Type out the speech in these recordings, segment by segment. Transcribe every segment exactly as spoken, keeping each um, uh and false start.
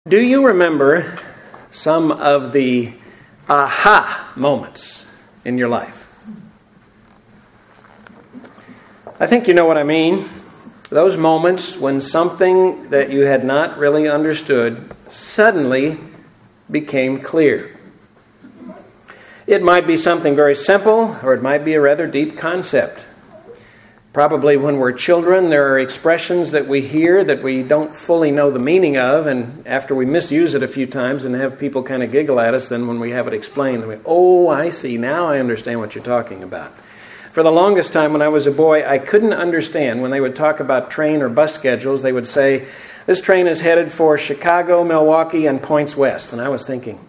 Do you remember some of the aha moments in your life? I think you know what I mean. Those moments when something that you had not really understood suddenly became clear. It might be something very simple, or it might be a rather deep concept. Probably when we're children, there are expressions that we hear that we don't fully know the meaning of, and after we misuse it a few times and have people kind of giggle at us, then when we have it explained, we, oh, I see, now I understand what you're talking about. For the longest time when I was a boy, I couldn't understand when they would talk about train or bus schedules. They would say, this train is headed for Chicago, Milwaukee, and points west. And I was thinking,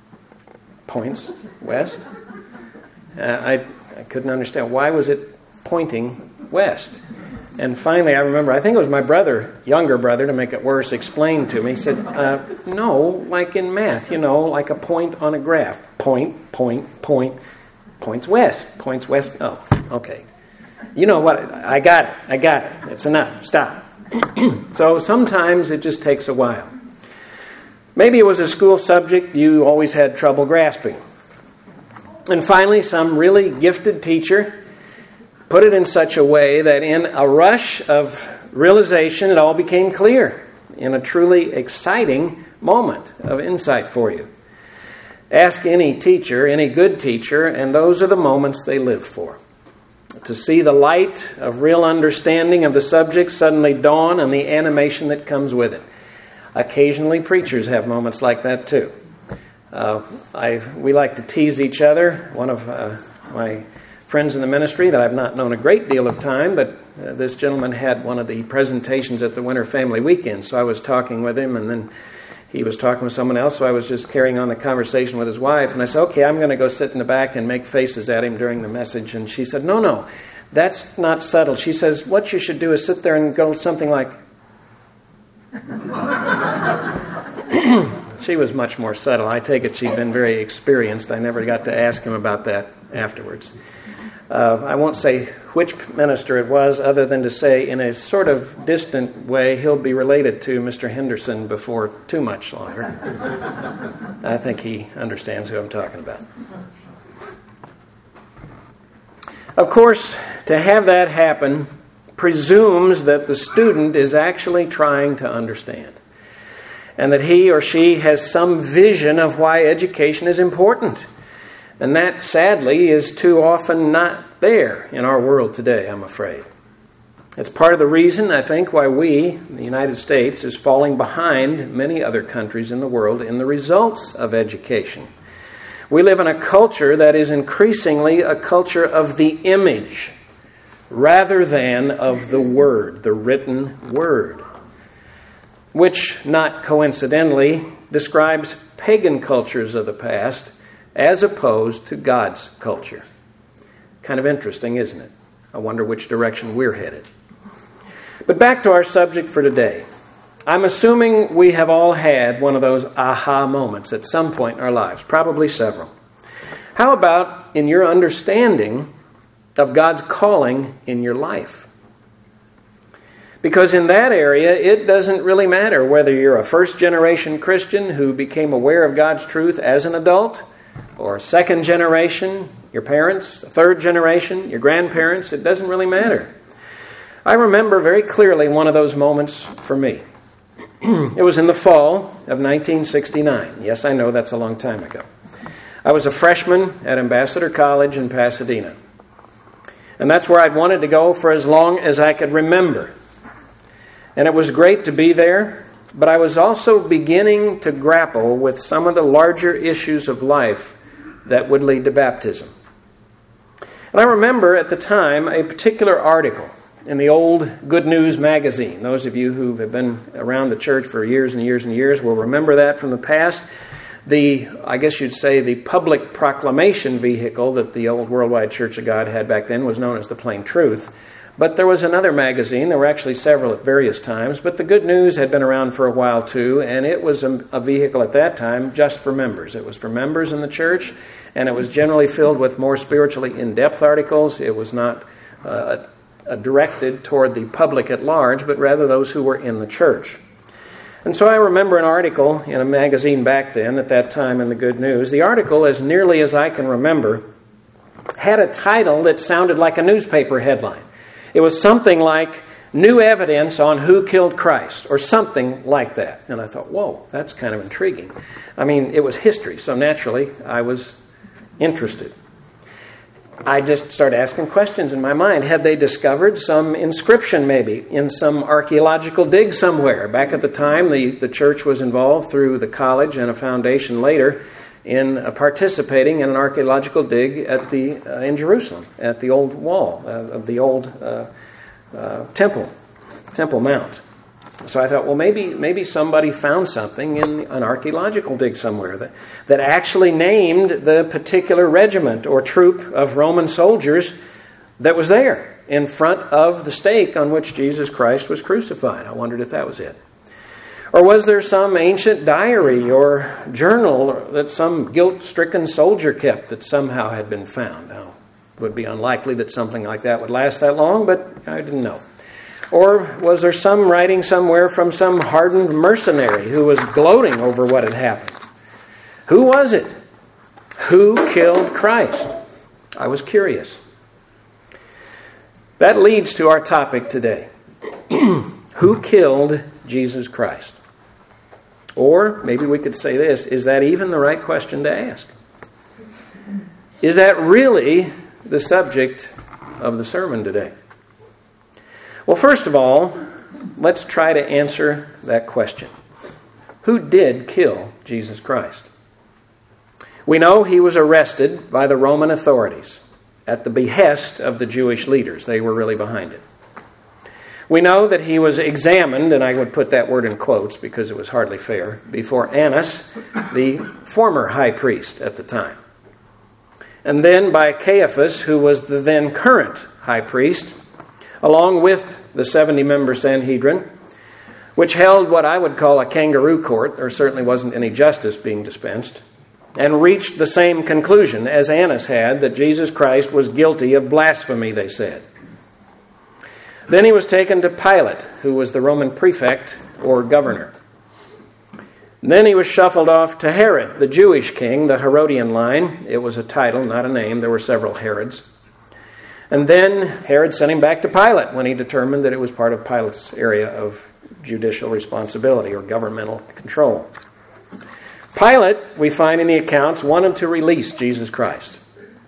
points west? Uh, I, I couldn't understand. Why was it pointing west? And finally, I remember, I think it was my brother, younger brother, to make it worse, explained to me. He said, uh, no, like in math, you know, like a point on a graph. Point, point, point. Points west. Points west. Oh, okay. You know what? I got it. I got it. It's enough. Stop. So sometimes it just takes a while. Maybe it was a school subject you always had trouble grasping. And finally, some really gifted teacher put it in such a way that in a rush of realization, it all became clear in a truly exciting moment of insight for you. Ask any teacher, any good teacher, and those are the moments they live for. To see the light of real understanding of the subject suddenly dawn and the animation that comes with it. Occasionally, preachers have moments like that too. Uh, I we like to tease each other. One of uh, my friends in the ministry that I've not known a great deal of time, but uh, this gentleman had one of the presentations at the Winter Family Weekend, so I was talking with him, and then he was talking with someone else, so I was just carrying on the conversation with his wife. And I said, okay, I'm going to go sit in the back and make faces at him during the message. And she said, no, no, that's not subtle. She says, what you should do is sit there and go something like... She was much more subtle. I take it she'd been very experienced. I never got to ask him about that afterwards. Uh, I won't say which minister it was, other than to say in a sort of distant way, he'll be related to Mister Henderson before too much longer. I think he understands who I'm talking about. Of course, to have that happen presumes that the student is actually trying to understand, and that he or she has some vision of why education is important. And that, sadly, is too often not there in our world today, I'm afraid. It's part of the reason, I think, why we, the United States, is falling behind many other countries in the world in the results of education. We live in a culture that is increasingly a culture of the image rather than of the word, the written word, which, not coincidentally, describes pagan cultures of the past as opposed to God's culture. Kind of interesting, isn't it? I wonder which direction we're headed. But back to our subject for today. I'm assuming we have all had one of those aha moments at some point in our lives, probably several. How about in your understanding of God's calling in your life? Because in that area, it doesn't really matter whether you're a first-generation Christian who became aware of God's truth as an adult, or a second generation, your parents, a third generation, your grandparents, it doesn't really matter. I remember very clearly one of those moments for me. It was in the fall of nineteen sixty-nine. Yes, I know that's a long time ago. I was a freshman at Ambassador College in Pasadena. And that's where I'd wanted to go for as long as I could remember. And it was great to be there, but I was also beginning to grapple with some of the larger issues of life that would lead to baptism. And I remember at the time a particular article in the old Good News magazine. Those of you who have been around the church for years and years and years will remember that from the past. The, I guess you'd say, the public proclamation vehicle that the old Worldwide Church of God had back then was known as the Plain Truth. But there was another magazine. There were actually several at various times. But the Good News had been around for a while too, and it was a, a vehicle at that time just for members. It was for members in the church, and it was generally filled with more spiritually in-depth articles. It was not uh, uh, directed toward the public at large, but rather those who were in the church. And so I remember an article in a magazine back then, at that time in the Good News. The article, as nearly as I can remember, had a title that sounded like a newspaper headline. It was something like, "New Evidence on Who Killed Christ," or something like that. And I thought, whoa, that's kind of intriguing. I mean, it was history, so naturally I was interested. I just started asking questions in my mind. Had they discovered some inscription maybe in some archaeological dig somewhere? Back at the time, the, the church was involved through the college and a foundation later in uh, participating in an archaeological dig at the uh, in Jerusalem, at the old wall uh, of the old uh, uh, temple, Temple Mount. So I thought, well, maybe maybe somebody found something in an archaeological dig somewhere that, that actually named the particular regiment or troop of Roman soldiers that was there in front of the stake on which Jesus Christ was crucified. I wondered if that was it. Or was there some ancient diary or journal that some guilt-stricken soldier kept that somehow had been found? Now, it would be unlikely that something like that would last that long, but I didn't know. Or was there some writing somewhere from some hardened mercenary who was gloating over what had happened? Who was it? Who killed Christ? I was curious. That leads to our topic today. Who killed Jesus Christ? Or maybe we could say this, is that even the right question to ask? Is that really the subject of the sermon today? Well, first of all, let's try to answer that question. Who did kill Jesus Christ? We know he was arrested by the Roman authorities at the behest of the Jewish leaders. They were really behind it. We know that he was examined, and I would put that word in quotes because it was hardly fair, before Annas, the former high priest at the time. And then by Caiaphas, who was the then current high priest, along with the seventy-member Sanhedrin, which held what I would call a kangaroo court. There certainly wasn't any justice being dispensed, and reached the same conclusion as Annas had, that Jesus Christ was guilty of blasphemy, they said. Then he was taken to Pilate, who was the Roman prefect or governor. Then he was shuffled off to Herod, the Jewish king, the Herodian line. It was a title, not a name. There were several Herods. And then Herod sent him back to Pilate when he determined that it was part of Pilate's area of judicial responsibility or governmental control. Pilate, we find in the accounts, wanted to release Jesus Christ.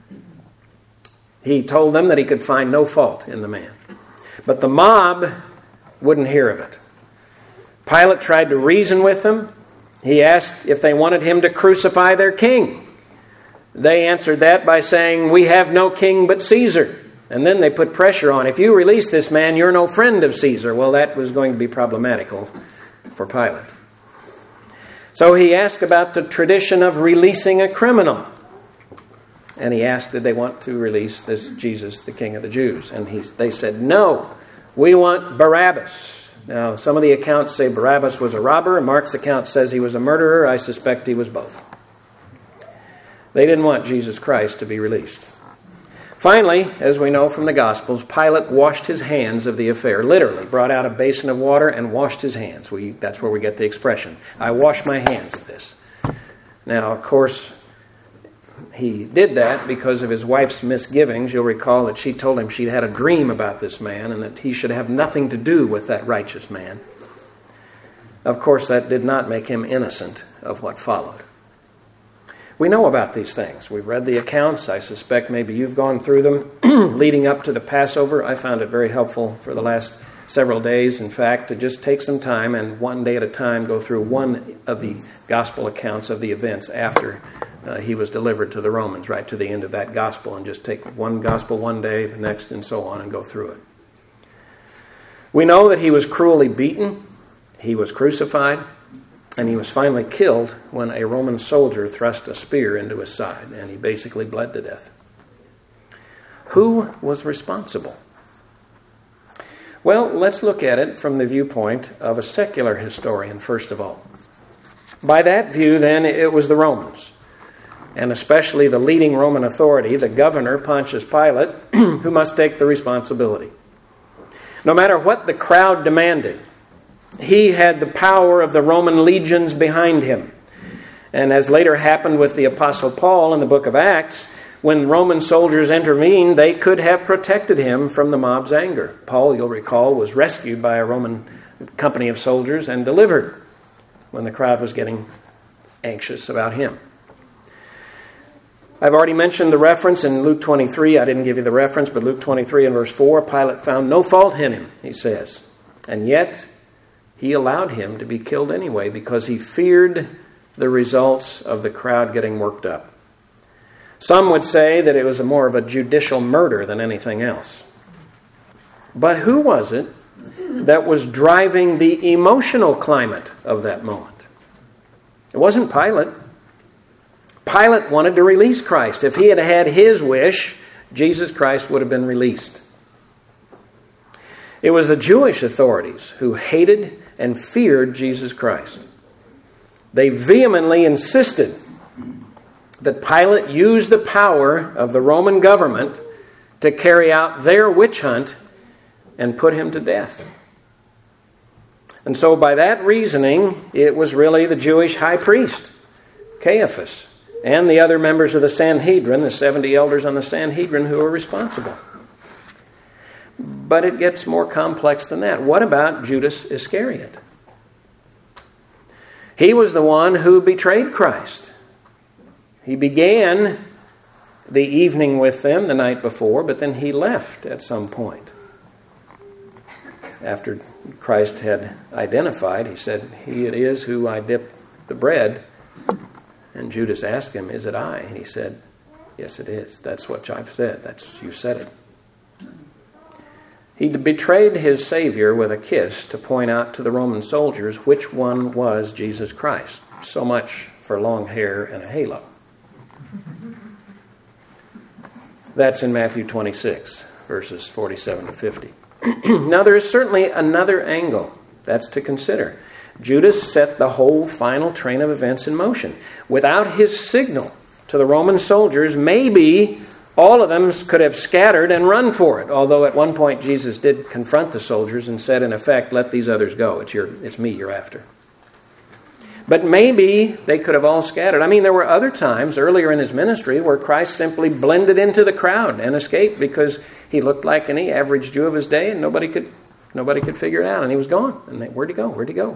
He told them that he could find no fault in the man. But the mob wouldn't hear of it. Pilate tried to reason with them. He asked if they wanted him to crucify their king. They answered that by saying, "We have no king but Caesar." And then they put pressure on, if you release this man, you're no friend of Caesar. Well, that was going to be problematical for Pilate. So he asked about the tradition of releasing a criminal. And he asked, did they want to release this Jesus, the King of the Jews? And he, they said, no, we want Barabbas. Now, some of the accounts say Barabbas was a robber. Mark's account says he was a murderer. I suspect he was both. They didn't want Jesus Christ to be released. Finally, as we know from the Gospels, Pilate washed his hands of the affair. Literally, brought out a basin of water and washed his hands. We, that's where we get the expression, I wash my hands of this. Now, of course, he did that because of his wife's misgivings. You'll recall that she told him she'd had a dream about this man and that he should have nothing to do with that righteous man. Of course, that did not make him innocent of what followed. We know about these things. We've read the accounts. I suspect maybe you've gone through them leading up to the Passover. I found it very helpful for the last several days, in fact, to just take some time and one day at a time go through one of the gospel accounts of the events after uh, he was delivered to the Romans, right to the end of that gospel, and just take one gospel one day, the next, and so on, and go through it. We know that he was cruelly beaten. He was crucified. And he was finally killed when a Roman soldier thrust a spear into his side, and he basically bled to death. Who was responsible? Well, let's look at it from the viewpoint of a secular historian, first of all. By that view, then, it was the Romans, and especially the leading Roman authority, the governor, Pontius Pilate, who must take the responsibility. No matter what the crowd demanded, He had the power of the Roman legions behind him. And as later happened with the Apostle Paul in the book of Acts, when Roman soldiers intervened, they could have protected him from the mob's anger. Paul, you'll recall, was rescued by a Roman company of soldiers and delivered when the crowd was getting anxious about him. I've already mentioned the reference in Luke twenty-three. I didn't give you the reference, but Luke twenty-three and verse four, Pilate found no fault in him, he says. And yet, he allowed him to be killed anyway because he feared the results of the crowd getting worked up. Some would say that it was a more of a judicial murder than anything else. But who was it that was driving the emotional climate of that moment? It wasn't Pilate. Pilate wanted to release Christ. If he had had his wish, Jesus Christ would have been released. It was the Jewish authorities who hated and feared Jesus Christ. They vehemently insisted that Pilate use the power of the Roman government to carry out their witch hunt and put him to death. And so by that reasoning, it was really the Jewish high priest, Caiaphas, and the other members of the Sanhedrin, the seventy elders on the Sanhedrin, who were responsible. But it gets more complex than that. What about Judas Iscariot? He was the one who betrayed Christ. He began the evening with them the night before, but then he left at some point. After Christ had identified, he said, "He it is who I dip the bread." And Judas asked him, "Is it I?" And he said, "Yes, it is. That's what I've said. That's you said it." He betrayed his Savior with a kiss to point out to the Roman soldiers which one was Jesus Christ. So much for long hair and a halo. That's in Matthew twenty-six, verses forty-seven to fifty. Now there is certainly another angle that's to consider. Judas set the whole final train of events in motion. Without his signal to the Roman soldiers, maybe all of them could have scattered and run for it. Although at one point Jesus did confront the soldiers and said, in effect, "Let these others go. It's your, it's me you're after." But maybe they could have all scattered. I mean, there were other times earlier in his ministry where Christ simply blended into the crowd and escaped because he looked like any average Jew of his day and nobody could nobody could figure it out. And he was gone. And they, where'd he go? Where'd he go?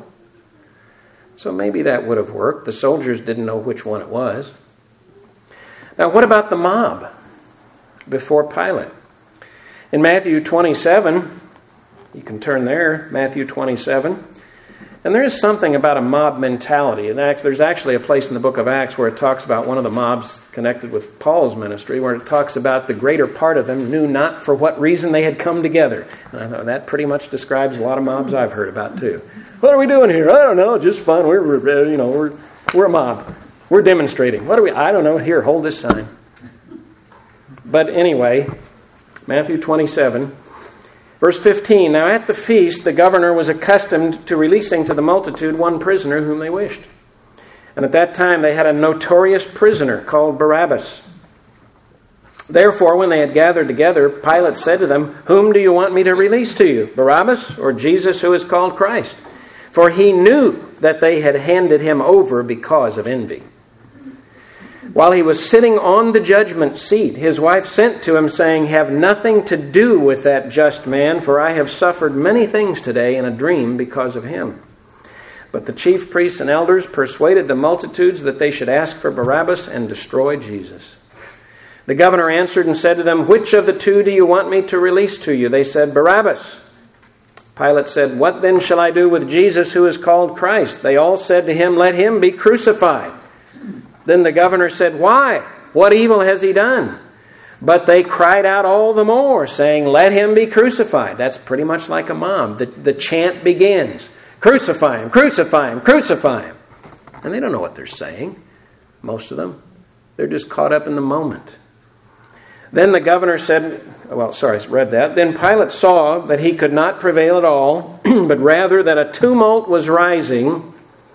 So maybe that would have worked. The soldiers didn't know which one it was. Now, what about the mob before Pilate? In Matthew twenty-seven, you can turn there, Matthew twenty-seven. And there is something about a mob mentality. And there's actually a place in the book of Acts where it talks about one of the mobs connected with Paul's ministry, where it talks about the greater part of them knew not for what reason they had come together. And I thought that pretty much describes a lot of mobs I've heard about too. What are we doing here? I don't know. Just fun. We're, we're you know we're we're a mob. We're demonstrating. What are we? I don't know. Here, hold this sign. But anyway, Matthew twenty-seven. Verse fifteen, now at the feast, the governor was accustomed to releasing to the multitude one prisoner whom they wished. And at that time they had a notorious prisoner called Barabbas. Therefore, when they had gathered together, Pilate said to them, "Whom do you want me to release to you, Barabbas or Jesus who is called Christ?" For he knew that they had handed him over because of envy. While he was sitting on the judgment seat, his wife sent to him, saying, "Have nothing to do with that just man, for I have suffered many things today in a dream because of him." But the chief priests and elders persuaded the multitudes that they should ask for Barabbas and destroy Jesus. The governor answered and said to them, "Which of the two do you want me to release to you?" They said, "Barabbas." Pilate said, "What then shall I do with Jesus who is called Christ?" They all said to him, "Let him be crucified." Then the governor said, "Why? What evil has he done?" But they cried out all the more, saying, "Let him be crucified." That's pretty much like a mob. The, the chant begins, "Crucify him, crucify him, crucify him." And they don't know what they're saying, most of them. They're just caught up in the moment. Then the governor said, well, sorry, I read that. Then Pilate saw that he could not prevail at all, but rather that a tumult was rising.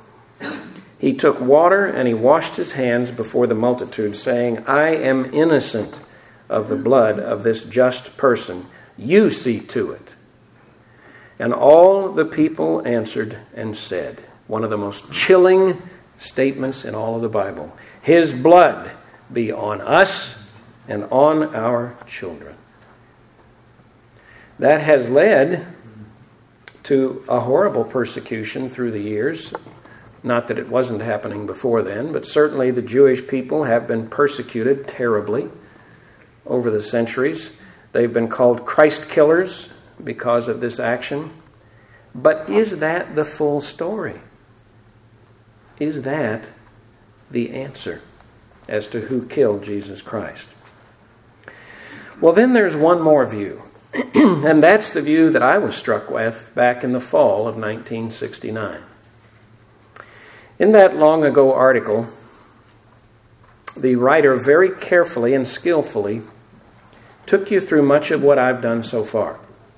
He took water and he washed his hands before the multitude, saying, "I am innocent of the blood of this just person. You see to it." And all the people answered and said, one of the most chilling statements in all of the Bible, His blood be on us and on our children. That has led to a horrible persecution through the years. Not that it wasn't happening before then, but certainly the Jewish people have been persecuted terribly over the centuries. They've been called Christ killers because of this action. But is that the full story? Is that the answer as to who killed Jesus Christ? Well, then there's one more view. And that's the view that I was struck with back in the fall of nineteen sixty-nine. In that long ago article, the writer very carefully and skillfully took you through much of what I've done so far.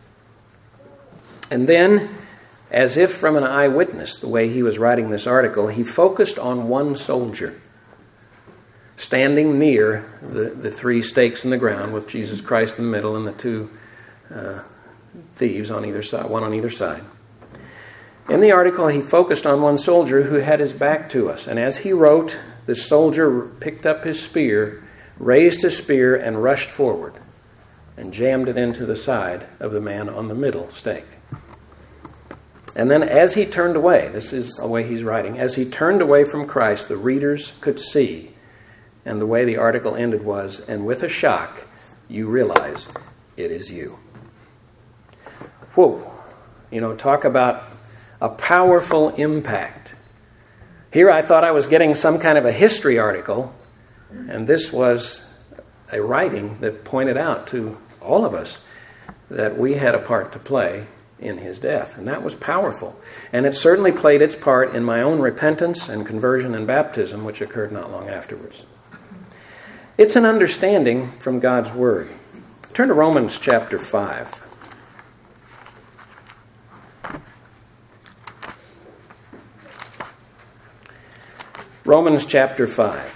And then, as if from an eyewitness, the way he was writing this article, he focused on one soldier standing near the, the three stakes in the ground with Jesus Christ in the middle and the two uh, thieves on either side, one on either side. In the article, he focused on one soldier who had his back to us. And as he wrote, the soldier picked up his spear, raised his spear, and rushed forward and jammed it into the side of the man on the middle stake. And then as he turned away, this is the way he's writing, as he turned away from Christ, the readers could see, and the way the article ended was, and with a shock, you realize it is you. Whoa. You know, talk about a powerful impact. Here I thought I was getting some kind of a history article, and this was a writing that pointed out to all of us that we had a part to play in his death. And that was powerful. And it certainly played its part in my own repentance and conversion and baptism, which occurred not long afterwards. It's an understanding from God's Word. Turn to Romans chapter five. Romans chapter five.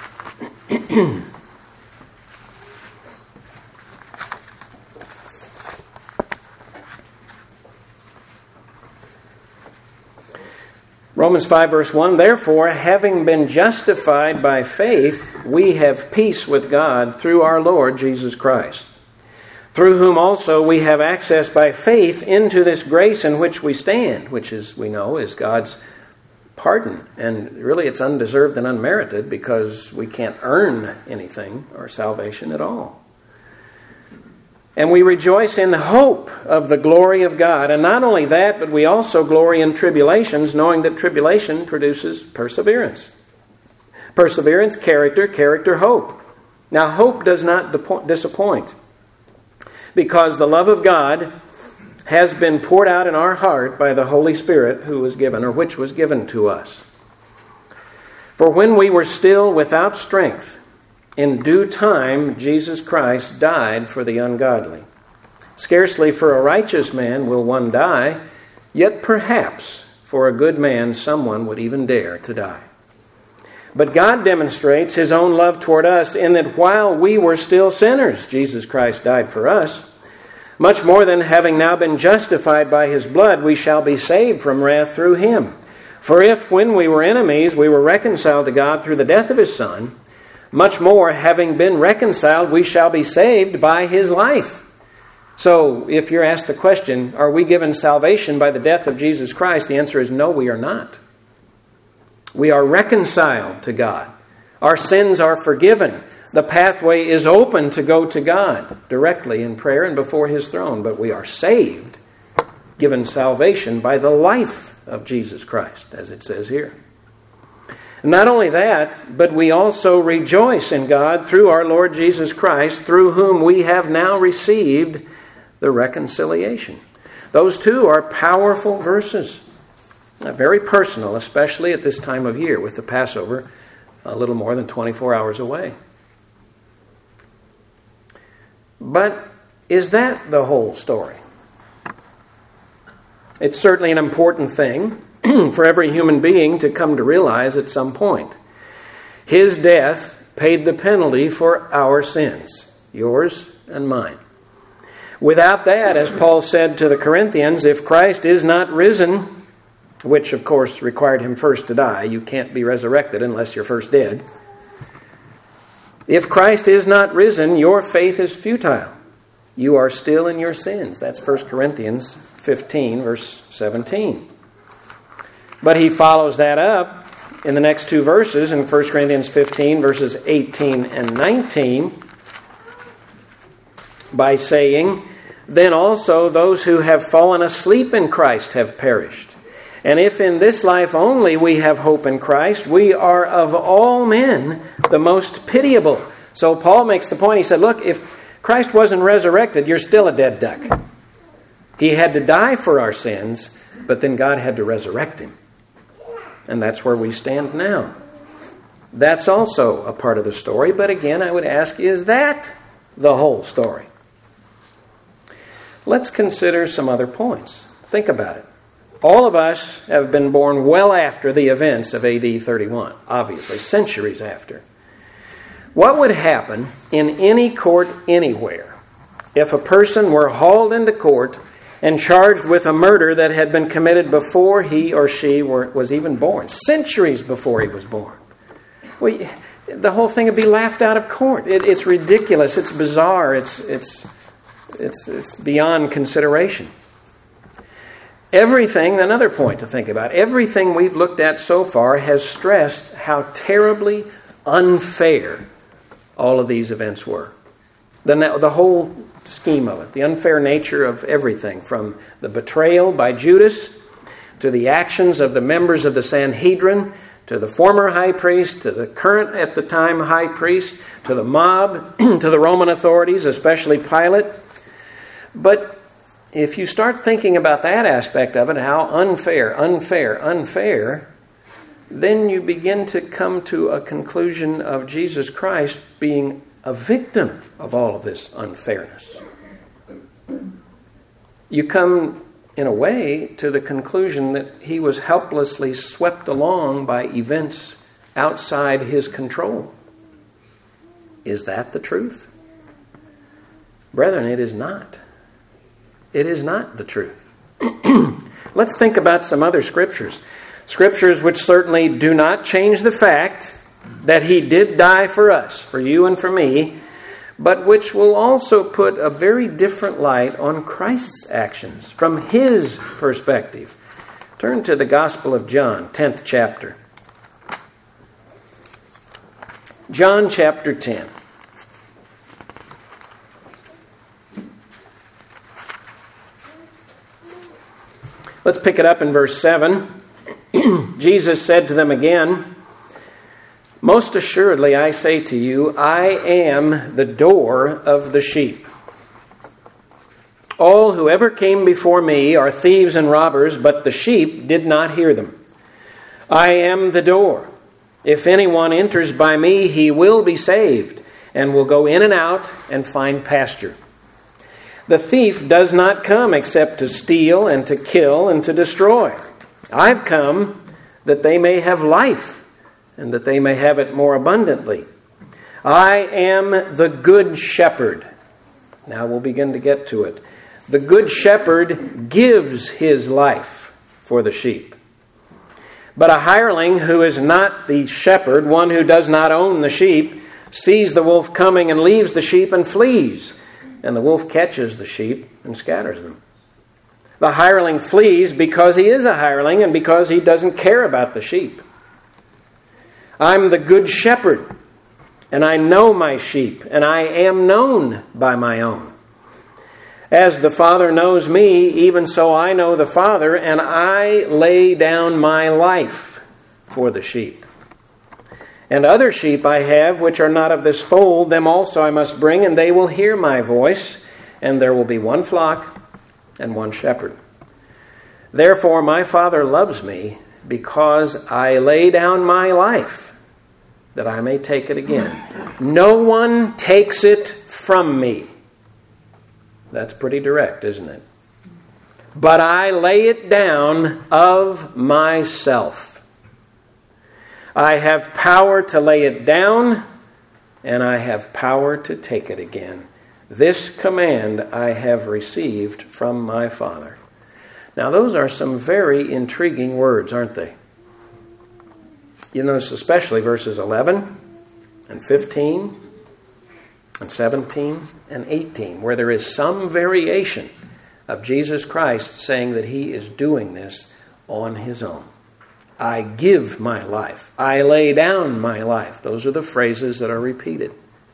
Romans five verse one, therefore, having been justified by faith, we have peace with God through our Lord Jesus Christ, through whom also we have access by faith into this grace in which we stand, which is, we know, is God's pardon. And really it's undeserved and unmerited because we can't earn anything or salvation at all. And we rejoice in the hope of the glory of God. And not only that, but we also glory in tribulations, knowing that tribulation produces perseverance. Perseverance, character, character, hope. Now, hope does not disappoint, because the love of God has been poured out in our heart by the Holy Spirit who was given, or which was given to us. For when we were still without strength, in due time, Jesus Christ died for the ungodly. Scarcely for a righteous man will one die, yet perhaps for a good man someone would even dare to die. But God demonstrates His own love toward us in that while we were still sinners, Jesus Christ died for us. Much more than having now been justified by His blood, we shall be saved from wrath through Him. For if, when we were enemies, we were reconciled to God through the death of His Son, much more, having been reconciled, we shall be saved by His life. So, if you're asked the question, are we given salvation by the death of Jesus Christ? The answer is no, we are not. We are reconciled to God. Our sins are forgiven. The pathway is open to go to God directly in prayer and before His throne. But we are saved, given salvation by the life of Jesus Christ, as it says here. Not only that, but we also rejoice in God through our Lord Jesus Christ, through whom we have now received the reconciliation. Those two are powerful verses, very personal, especially at this time of year with the Passover a little more than twenty-four hours away. But is that the whole story? It's certainly an important thing for every human being to come to realize at some point. His death paid the penalty for our sins, yours and mine. Without that, as Paul said to the Corinthians, if Christ is not risen, which of course required him first to die, you can't be resurrected unless you're first dead. If Christ is not risen, your faith is futile. You are still in your sins. That's First Corinthians fifteen, verse seventeen. But he follows that up in the next two verses in First Corinthians fifteen, verses eighteen and nineteen, by saying, then also those who have fallen asleep in Christ have perished. And if in this life only we have hope in Christ, we are of all men the most pitiable. So Paul makes the point, he said, look, if Christ wasn't resurrected, you're still a dead duck. He had to die for our sins, but then God had to resurrect him. And that's where we stand now. That's also a part of the story, but again, I would ask, is that the whole story? Let's consider some other points. Think about it. All of us have been born well after the events of A D thirty-one, obviously, centuries after. What would happen in any court anywhere if a person were hauled into court and charged with a murder that had been committed before he or she were, was even born, centuries before he was born? Well, the whole thing would be laughed out of court. It, it's ridiculous. It's bizarre. It's it's it's it's beyond consideration. Everything, another point to think about, everything we've looked at so far has stressed how terribly unfair all of these events were. The, the whole scheme of it, the unfair nature of everything, from the betrayal by Judas to the actions of the members of the Sanhedrin, to the former high priest, to the current at the time high priest, to the mob, to the Roman authorities, especially Pilate. But if you start thinking about that aspect of it, how unfair, unfair, unfair, then you begin to come to a conclusion of Jesus Christ being a victim of all of this unfairness. You come, in a way, to the conclusion that he was helplessly swept along by events outside his control. Is that the truth? Brethren, it is not. It is not the truth. Let's think about some other scriptures. Scriptures which certainly do not change the fact that he did die for us, for you and for me, but which will also put a very different light on Christ's actions from his perspective. Turn to the Gospel of John, tenth chapter. John chapter ten. Let's pick it up in verse seven. Jesus said to them again, most assuredly I say to you, I am the door of the sheep. All who ever came before me are thieves and robbers, but the sheep did not hear them. I am the door. If anyone enters by me, he will be saved, and will go in and out and find pasture. The thief does not come except to steal and to kill and to destroy. I've come that they may have life, and that they may have it more abundantly. I am the good shepherd. Now we'll begin to get to it. The good shepherd gives his life for the sheep. But a hireling who is not the shepherd, one who does not own the sheep, sees the wolf coming and leaves the sheep and flees. And the wolf catches the sheep and scatters them. The hireling flees because he is a hireling and because he doesn't care about the sheep. I'm the good shepherd, and I know my sheep, and I am known by my own. As the Father knows me, even so I know the Father, and I lay down my life for the sheep. And other sheep I have, which are not of this fold, them also I must bring, and they will hear my voice, and there will be one flock and one shepherd. Therefore my Father loves me, because I lay down my life, that I may take it again. No one takes it from me. That's pretty direct, isn't it? But I lay it down of myself. I have power to lay it down, and I have power to take it again. This command I have received from my Father." Now, those are some very intriguing words, aren't they? You notice especially verses eleven and fifteen and seventeen and eighteen, where there is some variation of Jesus Christ saying that he is doing this on his own. I give my life. I lay down my life. Those are the phrases that are repeated.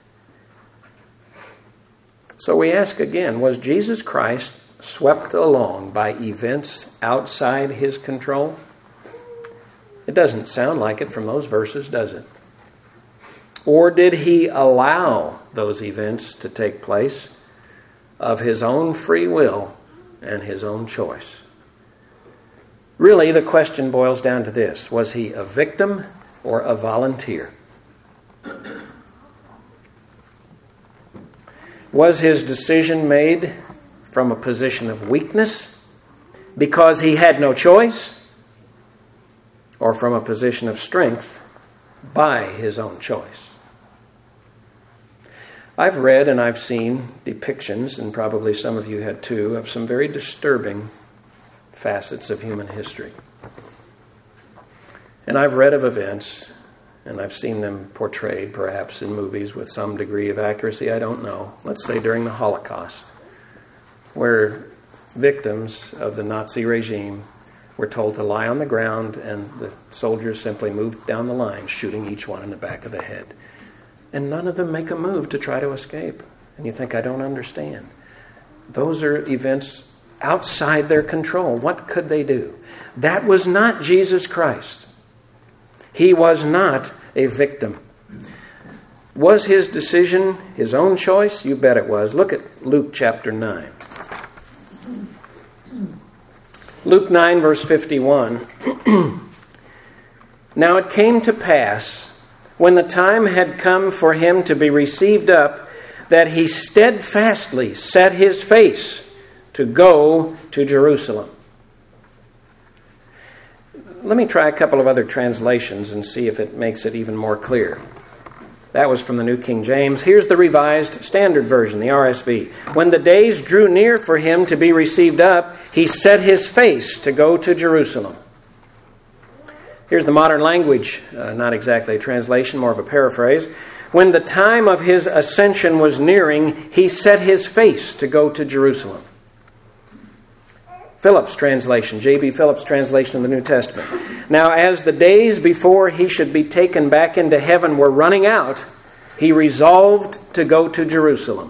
So we ask again, was Jesus Christ swept along by events outside his control? It doesn't sound like it from those verses, does it? Or did he allow those events to take place of his own free will and his own choice? Really, the question boils down to this: was he a victim or a volunteer? Was his decision made from a position of weakness because he had no choice, or from a position of strength by his own choice? I've read and I've seen depictions, and probably some of you had too, of some very disturbing facets of human history. And I've read of events, and I've seen them portrayed perhaps in movies with some degree of accuracy, I don't know. Let's say during the Holocaust, where victims of the Nazi regime were told to lie on the ground, and the soldiers simply moved down the line, shooting each one in the back of the head. And none of them make a move to try to escape. And you think, I don't understand. Those are events outside their control. What could they do? That was not Jesus Christ. He was not a victim. Was his decision his own choice? You bet it was. Look at Luke chapter nine. Luke nine, verse fifty-one. Now it came to pass, when the time had come for him to be received up, that he steadfastly set his face to go to Jerusalem. Let me try a couple of other translations and see if it makes it even more clear. That was from the New King James. Here's the Revised Standard Version, the R S V. When the days drew near for him to be received up, he set his face to go to Jerusalem. Here's the Modern Language, uh, not exactly a translation, more of a paraphrase. When the time of his ascension was nearing, he set his face to go to Jerusalem. Phillips translation, J B Phillips translation of the New Testament. Now, as the days before he should be taken back into heaven were running out, he resolved to go to Jerusalem.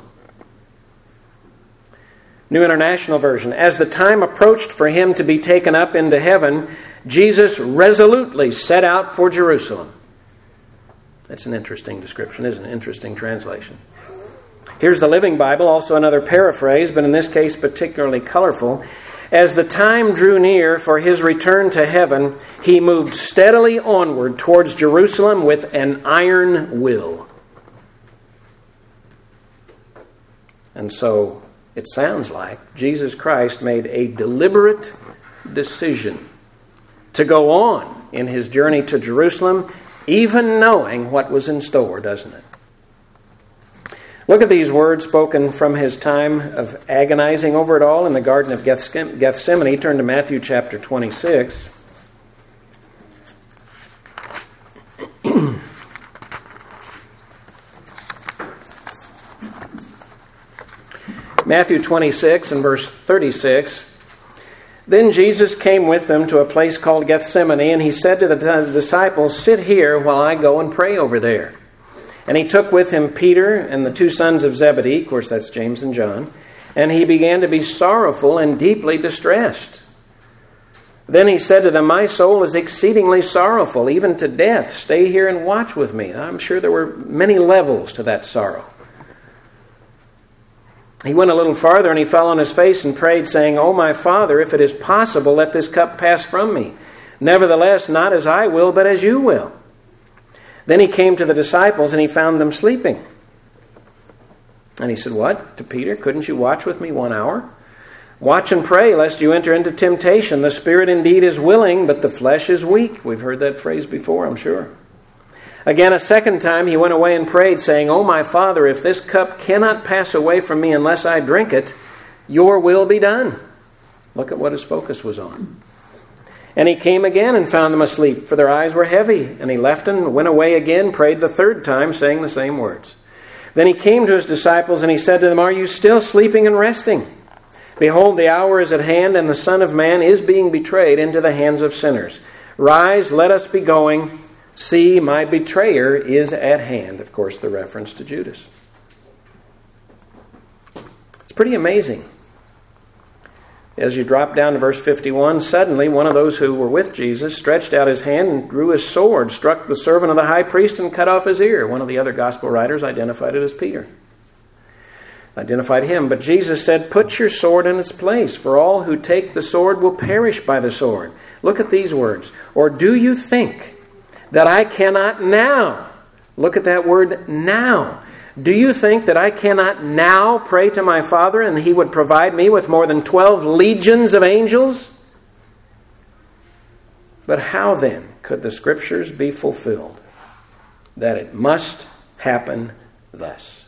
New International Version. As the time approached for him to be taken up into heaven, Jesus resolutely set out for Jerusalem. That's an interesting description, isn't it? Interesting translation. Here's the Living Bible, also another paraphrase, but in this case particularly colorful. As the time drew near for his return to heaven, he moved steadily onward towards Jerusalem with an iron will. And so it sounds like Jesus Christ made a deliberate decision to go on in his journey to Jerusalem, even knowing what was in store, doesn't it? Look at these words spoken from his time of agonizing over it all in the Garden of Gethsemane. Turn to Matthew chapter twenty-six. Matthew twenty-six and verse thirty-six. Then Jesus came with them to a place called Gethsemane, and he said to the disciples, "Sit here while I go and pray over there." And he took with him Peter and the two sons of Zebedee, of course that's James and John, and he began to be sorrowful and deeply distressed. Then he said to them, "My soul is exceedingly sorrowful, even to death. Stay here and watch with me." I'm sure there were many levels to that sorrow. He went a little farther and he fell on his face and prayed, saying, "O my Father, if it is possible, let this cup pass from me. Nevertheless, not as I will, but as you will." Then he came to the disciples and he found them sleeping. And he said, "What? To Peter, couldn't you watch with me one hour? Watch and pray, lest you enter into temptation. The spirit indeed is willing, but the flesh is weak." We've heard that phrase before, I'm sure. Again, a second time he went away and prayed, saying, O my Father, if this cup cannot pass away from me unless I drink it, your will be done. Look at what his focus was on. And he came again and found them asleep, for their eyes were heavy. And he left them and went away again, prayed the third time, saying the same words. Then he came to his disciples, and he said to them, Are you still sleeping and resting? Behold, the hour is at hand, and the Son of Man is being betrayed into the hands of sinners. Rise, let us be going. See, my betrayer is at hand. Of course, the reference to Judas. It's pretty amazing. As you drop down to verse fifty-one, suddenly one of those who were with Jesus stretched out his hand and drew his sword, struck the servant of the high priest, and cut off his ear. One of the other gospel writers identified it as Peter. Identified him. But Jesus said, Put your sword in its place, for all who take the sword will perish by the sword. Look at these words. Or do you think that I cannot now? Look at that word, now. Do you think that I cannot now pray to my Father and he would provide me with more than twelve legions of angels? But how then could the Scriptures be fulfilled that it must happen thus?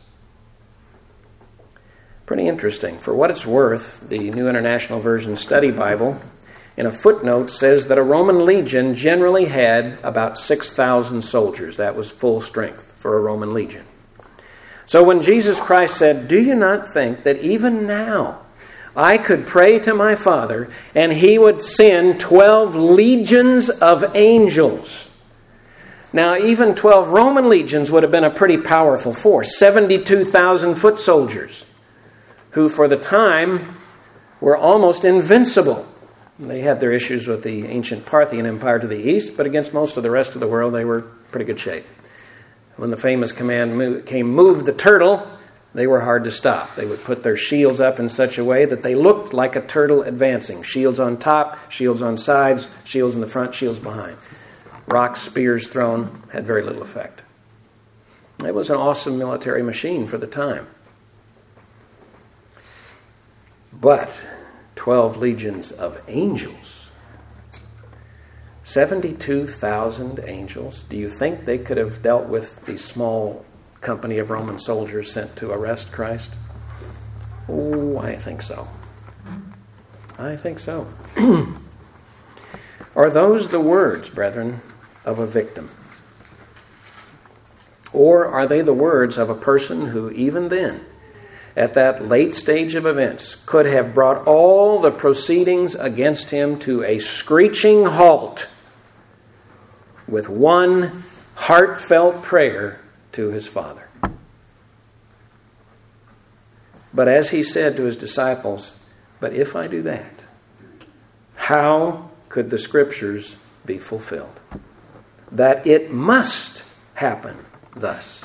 Pretty interesting. For what it's worth, the New International Version Study Bible, in a footnote, says that a Roman legion generally had about six thousand soldiers. That was full strength for a Roman legion. So when Jesus Christ said, Do you not think that even now I could pray to my Father and he would send twelve legions of angels? Now, even twelve Roman legions would have been a pretty powerful force. seventy-two thousand foot soldiers who for the time were almost invincible. They had their issues with the ancient Parthian Empire to the east, but against most of the rest of the world they were in pretty good shape. When the famous command came, move the turtle, they were hard to stop. They would put their shields up in such a way that they looked like a turtle advancing. Shields on top, shields on sides, shields in the front, shields behind. Rocks, spears thrown, had very little effect. It was an awesome military machine for the time. But twelve legions of angels, seventy-two thousand angels. Do you think they could have dealt with the small company of Roman soldiers sent to arrest Christ? Oh, I think so. I think so. Are those the words, brethren, of a victim? Or are they the words of a person who, even then, at that late stage of events, could have brought all the proceedings against him to a screeching halt with one heartfelt prayer to his Father? But as he said to his disciples, but if I do that, how could the Scriptures be fulfilled? That it must happen thus.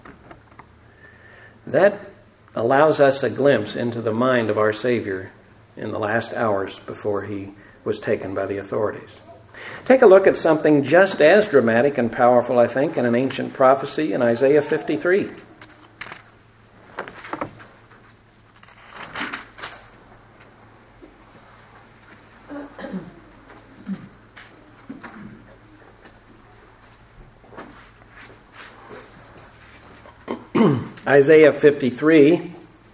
That allows us a glimpse into the mind of our Savior in the last hours before he was taken by the authorities. Take a look at something just as dramatic and powerful, I think, in an ancient prophecy in Isaiah fifty-three. Isaiah fifty-three,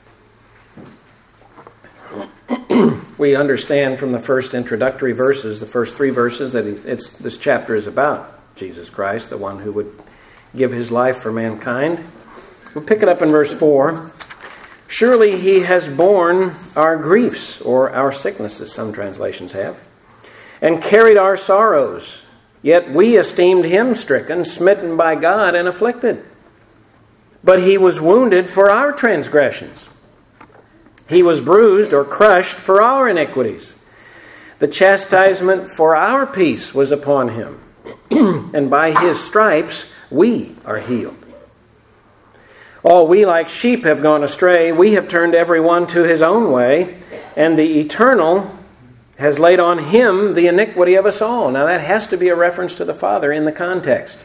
we understand from the first introductory verses, the first three verses, that it's, this chapter is about Jesus Christ, the one who would give his life for mankind. We'll pick it up in verse four. Surely he has borne our griefs, or our sicknesses, some translations have, and carried our sorrows. Yet we esteemed him stricken, smitten by God, and afflicted. But he was wounded for our transgressions. He was bruised or crushed for our iniquities. The chastisement for our peace was upon him, and by his stripes we are healed. All we like sheep have gone astray. We have turned every one to his own way, and the Eternal has laid on him the iniquity of us all. Now that has to be a reference to the Father in the context.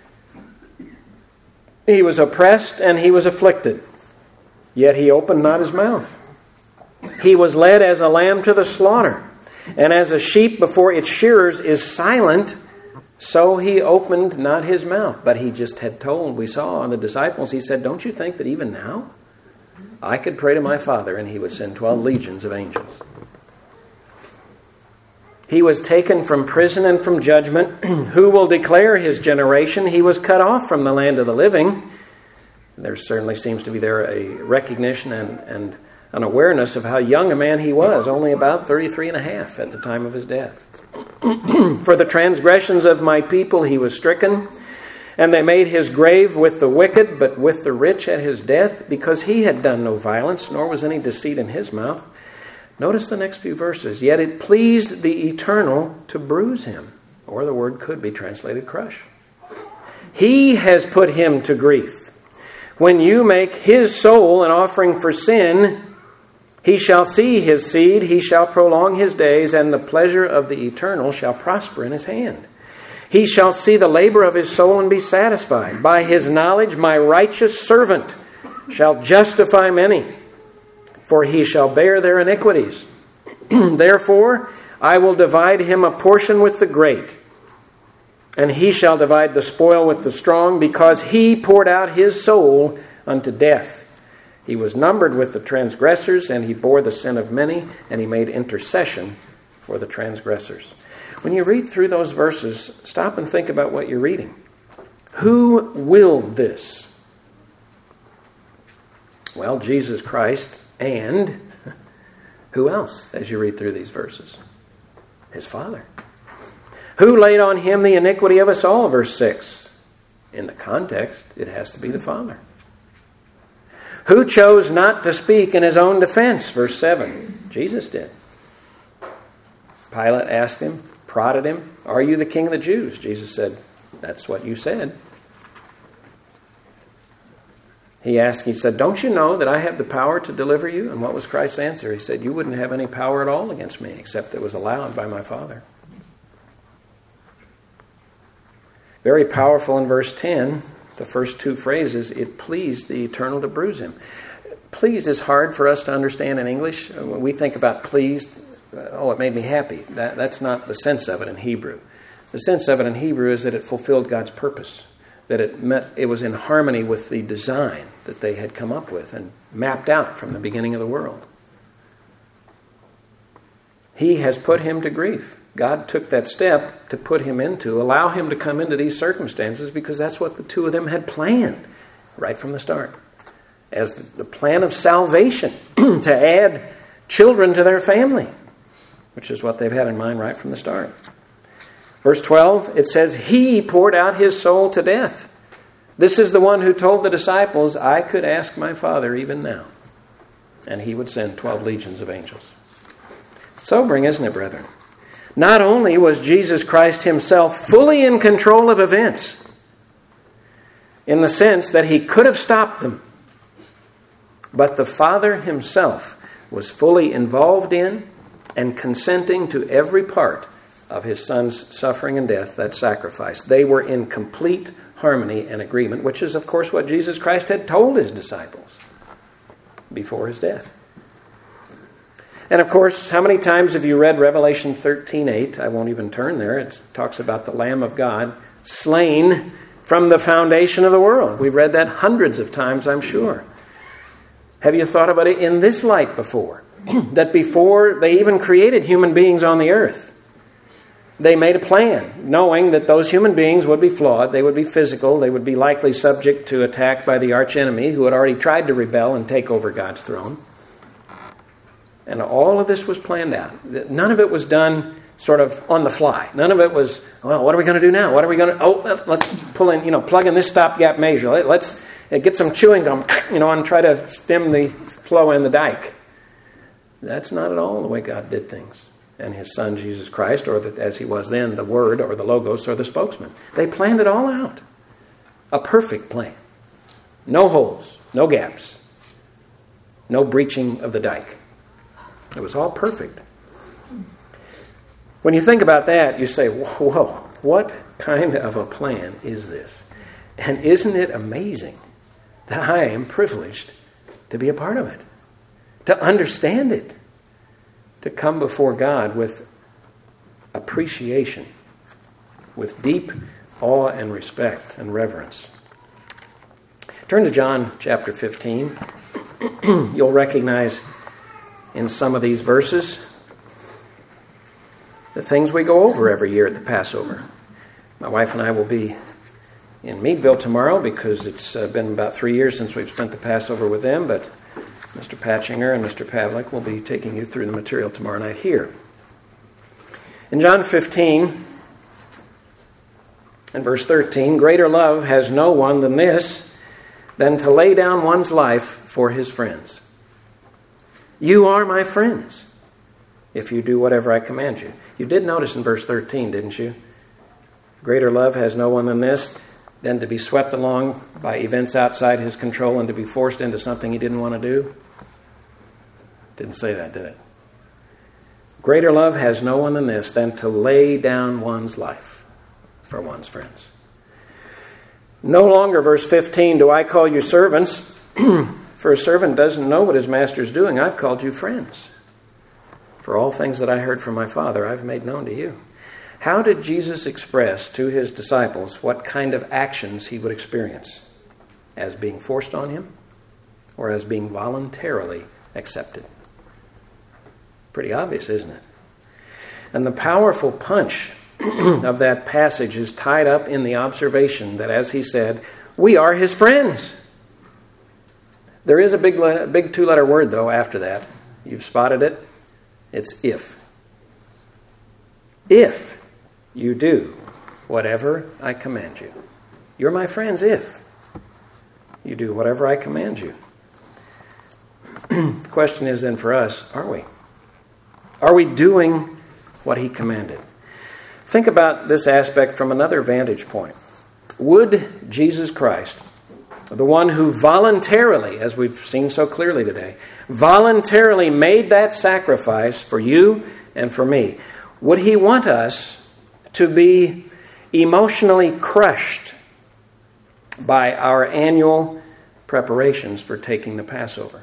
He was oppressed and he was afflicted, yet he opened not his mouth. He was led as a lamb to the slaughter, and as a sheep before its shearers is silent, So he opened not his mouth, but he just had told, we saw on the disciples, he said, don't you think that even now I could pray to my Father and he would send twelve legions of angels? He was taken from prison and from judgment. Who will declare his generation? He was cut off from the land of the living. There certainly seems to be there a recognition and, and an awareness of how young a man he was, only about thirty-three and a half at the time of his death. For the transgressions of my people he was stricken, and they made his grave with the wicked, but with the rich at his death, because he had done no violence, nor was any deceit in his mouth. Notice the next few verses. Yet it pleased the Eternal to bruise him, or the word could be translated crush. He has put him to grief. When you make his soul an offering for sin, he shall see his seed, he shall prolong his days, and the pleasure of the Eternal shall prosper in his hand. He shall see the labor of his soul and be satisfied. By his knowledge my righteous servant shall justify many, for he shall bear their iniquities. Therefore I will divide him a portion with the great, and he shall divide the spoil with the strong, because he poured out his soul unto death. He was numbered with the transgressors, and he bore the sin of many, and he made intercession for the transgressors. When you read through those verses, stop and think about what you're reading. Who willed this? Well, Jesus Christ, and who else as you read through these verses? His Father. Who laid on him the iniquity of us all, verse six? In the context, it has to be the Father. Who chose not to speak in his own defense? Verse seven. Jesus did. Pilate asked him, prodded him, are you the king of the Jews? Jesus said, that's what you said. He asked, he said, don't you know that I have the power to deliver you? And what was Christ's answer? He said, you wouldn't have any power at all against me, except that was allowed by my Father. Very powerful in verse ten. The first two phrases, it pleased the Eternal to bruise him. Pleased is hard for us to understand in English. When we think about pleased, oh, it made me happy. That, that's not the sense of it in Hebrew. The sense of it in Hebrew is that it fulfilled God's purpose, that it met, it was in harmony with the design that they had come up with and mapped out from the beginning of the world. He has put him to grief. God took that step to put him into, allow him to come into these circumstances, because that's what the two of them had planned right from the start. As the plan of salvation, to add children to their family, which is what they've had in mind right from the start. Verse twelve, it says, he poured out his soul to death. This is the one who told the disciples, I could ask my Father even now, and he would send twelve legions of angels. Sobering, isn't it, brethren? Not only was Jesus Christ himself fully in control of events, in the sense that he could have stopped them, but the Father himself was fully involved in and consenting to every part of his Son's suffering and death, that sacrifice. They were in complete harmony and agreement, which is, of course, what Jesus Christ had told his disciples before his death. And of course, how many times have you read Revelation thirteen eight? I won't even turn there. It talks about the Lamb of God slain from the foundation of the world. We've read that hundreds of times, I'm sure. Have you thought about it in this light before? That before they even created human beings on the earth, they made a plan, knowing that those human beings would be flawed, they would be physical, they would be likely subject to attack by the archenemy who had already tried to rebel and take over God's throne. And all of this was planned out. None of it was done sort of on the fly. None of it was, well, what are we going to do now? What are we going to, oh, let's pull in, you know, plug in this stopgap measure. Let's get some chewing gum, you know, and try to stem the flow in the dike. That's not at all the way God did things. And his Son, Jesus Christ, or the, as he was then, the Word, or the Logos, or the spokesman. They planned it all out. A perfect plan. No holes, no gaps, no breaching of the dike. It was all perfect. When you think about that, you say, whoa, what kind of a plan is this? And isn't it amazing that I am privileged to be a part of it, to understand it, to come before God with appreciation with deep awe and respect and reverence. Turn to John chapter fifteen. You'll recognize in some of these verses the things we go over every year at the Passover. My wife and I will be in Meadville tomorrow because it's uh, been about three years since we've spent the Passover with them, but Mister Patchinger and Mister Pavlik will be taking you through the material tomorrow night here. In John fifteen and verse thirteen, greater love has no one than this, than to lay down one's life for his friends. You are my friends if you do whatever I command you. You did notice in verse thirteen, didn't you? Greater love has no one than this, than to be swept along by events outside his control and to be forced into something he didn't want to do. Didn't say that, did it? Greater love has no one than this, than to lay down one's life for one's friends. No longer, verse fifteen, do I call you servants, for a servant doesn't know what his master is doing. I've called you friends. For all things that I heard from my Father, I've made known to you. How did Jesus express to his disciples what kind of actions he would experience? As being forced on him or as being voluntarily accepted? Pretty obvious, isn't it? And the powerful punch of that passage is tied up in the observation that, as he said, we are his friends. There is a big, big two-letter word, though, after that. You've spotted it. It's if. If you do whatever I command you. You're my friends if you do whatever I command you. The question is then for us, are we? Are we doing what he commanded? Think about this aspect from another vantage point. Would Jesus Christ, the one who voluntarily, as we've seen so clearly today, voluntarily made that sacrifice for you and for me, would he want us to be emotionally crushed by our annual preparations for taking the Passover?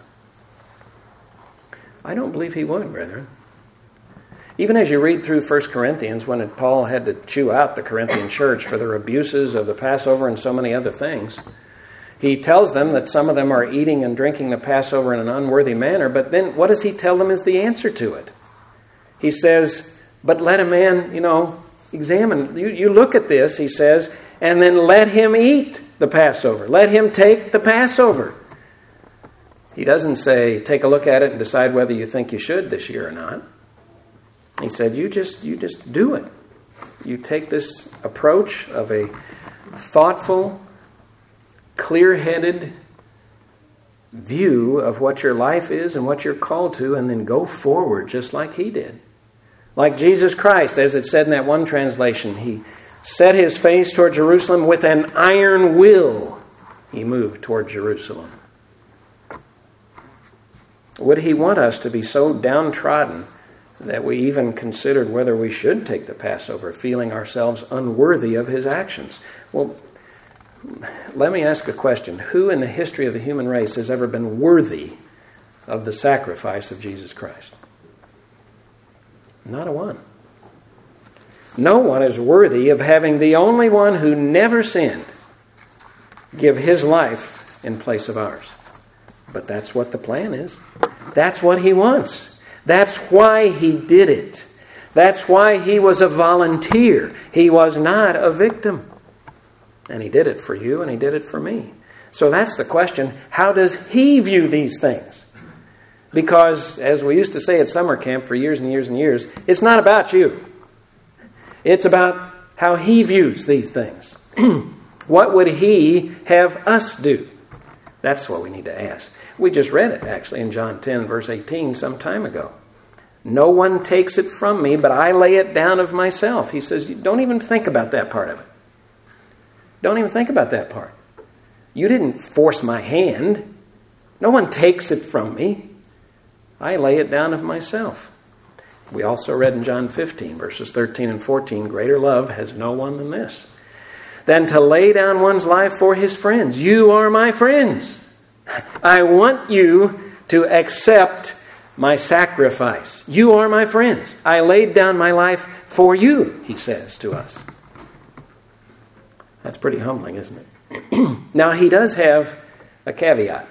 I don't believe he would, brethren. Even as you read through First Corinthians, when Paul had to chew out the Corinthian church for their abuses of the Passover and so many other things, he tells them that some of them are eating and drinking the Passover in an unworthy manner, but then what does he tell them is the answer to it? He says, but let a man, you know, examine. You, you look at this, he says, and then let him eat the Passover. Let him take the Passover. He doesn't say, take a look at it and decide whether you think you should this year or not. He said, you just, you just do it. You take this approach of a thoughtful, clear-headed view of what your life is and what you're called to, and then go forward just like he did. Like Jesus Christ, as it said in that one translation, he set his face toward Jerusalem with an iron will. He moved toward Jerusalem. Would he want us to be so downtrodden that we even considered whether we should take the Passover, feeling ourselves unworthy of his actions? Well, let me ask a question. Who in the history of the human race has ever been worthy of the sacrifice of Jesus Christ? Not a one. No one is worthy of having the only one who never sinned give his life in place of ours. But that's what the plan is. That's what he wants. That's why he did it. That's why he was a volunteer. He was not a victim. And he did it for you and he did it for me. So that's the question. How does he view these things? Because, as we used to say at summer camp for years and years and years, it's not about you. It's about how he views these things. What would he have us do? That's what we need to ask. We just read it, actually, in John ten, verse eighteen, some time ago. No one takes it from me, but I lay it down of myself. He says, don't even think about that part of it. Don't even think about that part. You didn't force my hand. No one takes it from me. I lay it down of myself. We also read in John fifteen, verses thirteen and fourteen, greater love has no one than this, than to lay down one's life for his friends. You are my friends. I want you to accept my sacrifice. You are my friends. I laid down my life for you, he says to us. That's pretty humbling, isn't it? Now, he does have a caveat.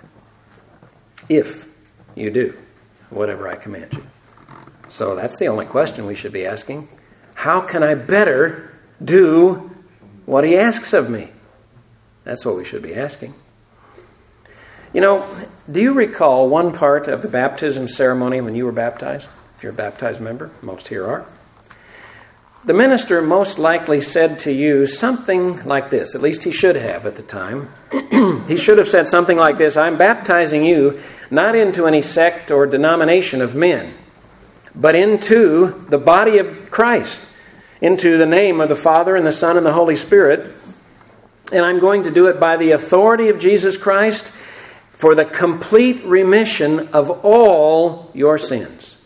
If you do whatever I command you. So that's the only question we should be asking. How can I better do what he asks of me? That's what we should be asking. You know, do you recall one part of the baptism ceremony when you were baptized? If you're a baptized member, most here are. The minister most likely said to you something like this. At least he should have at the time. He should have said something like this: I'm baptizing you not into any sect or denomination of men, but into the body of Christ, into the name of the Father and the Son and the Holy Spirit. And I'm going to do it by the authority of Jesus Christ for the complete remission of all your sins.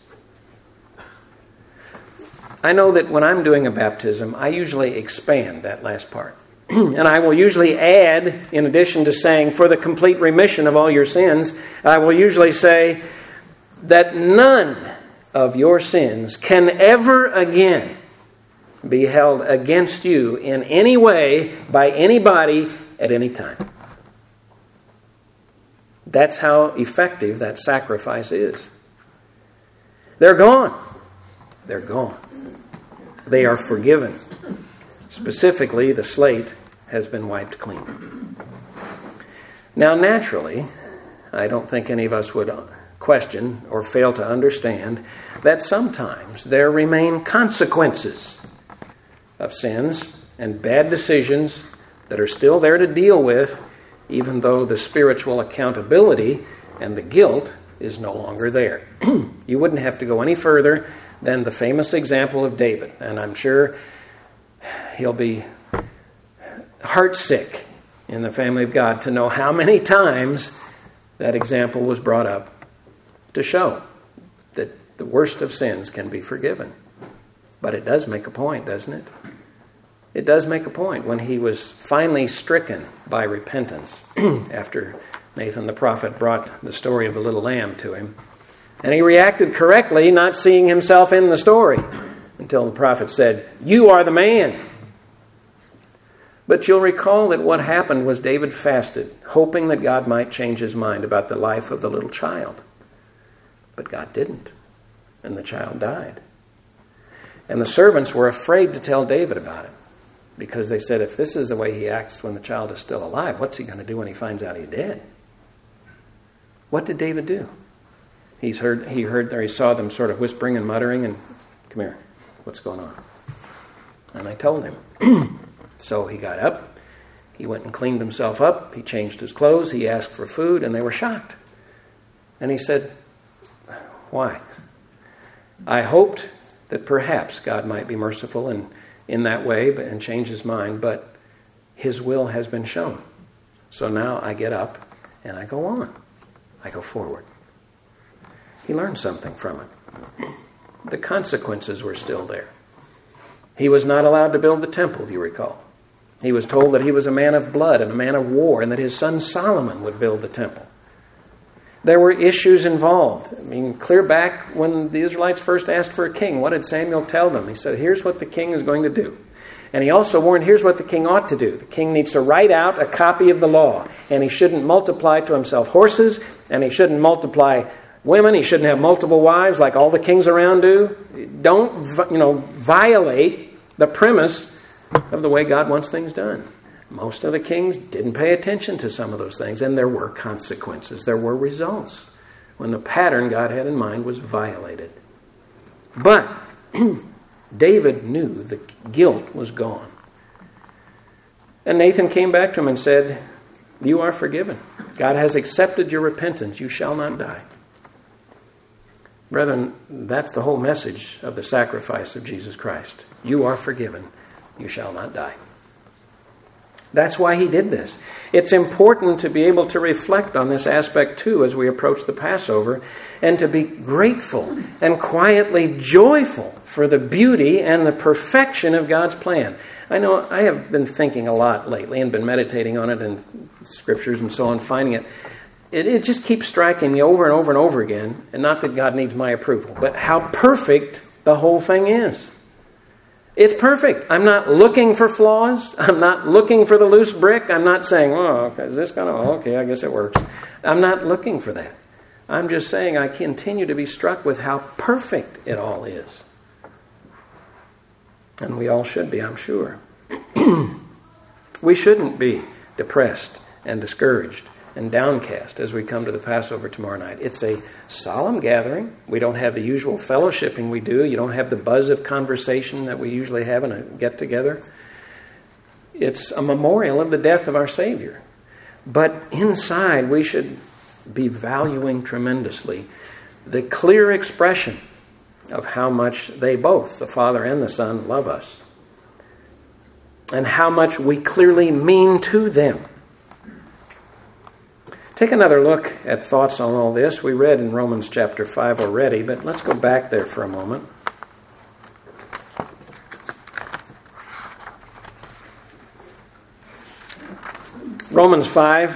I know that when I'm doing a baptism, I usually expand that last part. And I will usually add, in addition to saying, for the complete remission of all your sins, I will usually say that none of your sins can ever again be held against you in any way by anybody at any time. That's how effective that sacrifice is. They're gone. They're gone. They are forgiven. Specifically, the slate has been wiped clean. Now, naturally, I don't think any of us would question or fail to understand that sometimes there remain consequences of sins and bad decisions that are still there to deal with, even though the spiritual accountability and the guilt is no longer there. You wouldn't have to go any further than the famous example of David. And I'm sure he'll be heartsick in the family of God to know how many times that example was brought up to show that the worst of sins can be forgiven. But it does make a point, doesn't it? It does make a point when he was finally stricken by repentance after Nathan the prophet brought the story of the little lamb to him. And he reacted correctly, not seeing himself in the story, until the prophet said, "You are the man." But you'll recall that what happened was David fasted, hoping that God might change his mind about the life of the little child. But God didn't, and the child died. And the servants were afraid to tell David about it, because they said, if this is the way he acts when the child is still alive, what's he going to do when he finds out he's dead? What did David do? He's heard, he heard there, he saw them sort of whispering and muttering, and, come here, what's going on? And I told him. So he got up, he went and cleaned himself up, he changed his clothes, he asked for food, and they were shocked. And he said, why? I hoped that perhaps God might be merciful and in that way and change his mind, but his will has been shown. So now I get up and I go on. I go forward. He learned something from it. The consequences were still there. He was not allowed to build the temple, you recall. He was told that he was a man of blood and a man of war, and that his son Solomon would build the temple. There were issues involved. I mean, clear back when the Israelites first asked for a king, what did Samuel tell them? He said, here's what the king is going to do. And he also warned, here's what the king ought to do. The king needs to write out a copy of the law, and he shouldn't multiply to himself horses, and he shouldn't multiply women. He shouldn't have multiple wives like all the kings around do. Don't, you know, violate the premise of the way God wants things done. Most of the kings didn't pay attention to some of those things, and there were consequences. There were results when the pattern God had in mind was violated. But David knew the guilt was gone. And Nathan came back to him and said, you are forgiven. God has accepted your repentance. You shall not die. Brethren, that's the whole message of the sacrifice of Jesus Christ. You are forgiven. You shall not die. That's why he did this. It's important to be able to reflect on this aspect too as we approach the Passover, and to be grateful and quietly joyful for the beauty and the perfection of God's plan. I know I have been thinking a lot lately and been meditating on it in scriptures and so on, finding it. It, it just keeps striking me over and over and over again, and not that God needs my approval, but how perfect the whole thing is. It's perfect. I'm not looking for flaws. I'm not looking for the loose brick. I'm not saying, oh, okay, is this kind of, okay, I guess it works. I'm not looking for that. I'm just saying I continue to be struck with how perfect it all is. And we all should be, I'm sure. We shouldn't be depressed and discouraged and downcast as we come to the Passover tomorrow night. It's a solemn gathering. We don't have the usual fellowshipping we do. You don't have the buzz of conversation that we usually have in a get-together. It's a memorial of the death of our Savior. But inside, we should be valuing tremendously the clear expression of how much they both, the Father and the Son, love us. And how much we clearly mean to them. Take another look at thoughts on all this. We read in Romans chapter five already, but let's go back there for a moment. Romans five,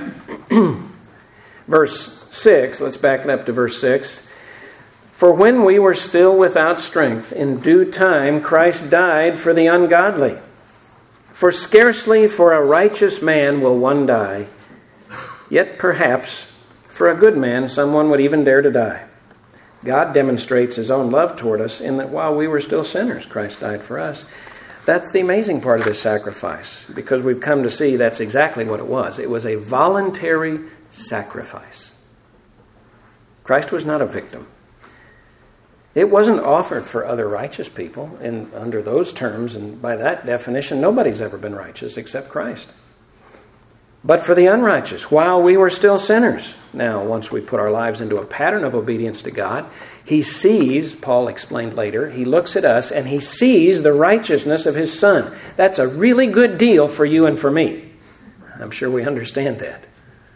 verse six, let's back it up to verse six. For when we were still without strength, in due time Christ died for the ungodly. For scarcely for a righteous man will one die, yet perhaps for a good man someone would even dare to die. God demonstrates his own love toward us in that while we were still sinners, Christ died for us. That's the amazing part of this sacrifice, because we've come to see that's exactly what it was. It was a voluntary sacrifice. Christ was not a victim. It wasn't offered for other righteous people, and under those terms, and by that definition, nobody's ever been righteous except Christ. But for the unrighteous, while we were still sinners. Now, once we put our lives into a pattern of obedience to God, he sees, Paul explained later, he looks at us and he sees the righteousness of his Son. That's a really good deal for you and for me. I'm sure we understand that.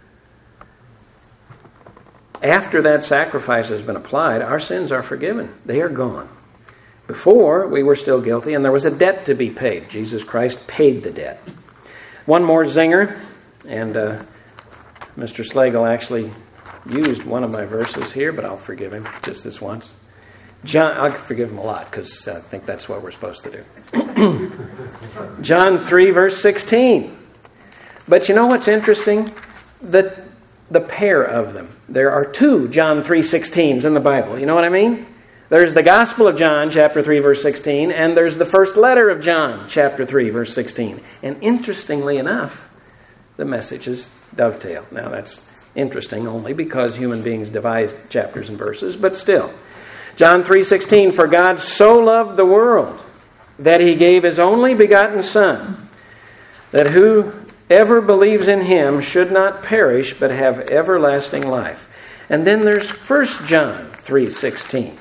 After that sacrifice has been applied, our sins are forgiven. They are gone. Before, we were still guilty and there was a debt to be paid. Jesus Christ paid the debt. One more zinger. And uh, Mister Slagle actually used one of my verses here, but I'll forgive him just this once. John, I'll forgive him a lot because I think that's what we're supposed to do. John three, verse sixteen. But you know what's interesting? The, the pair of them. There are two John three sixteens in the Bible. You know what I mean? There's the Gospel of John, chapter three, verse sixteen, and there's the first letter of John, chapter three, verse sixteen. And interestingly enough, the messages dovetail. Now that's interesting only because human beings devised chapters and verses, but still. John three sixteen, for God so loved the world that he gave his only begotten Son, that whoever believes in him should not perish but have everlasting life. And then there's First John three sixteen,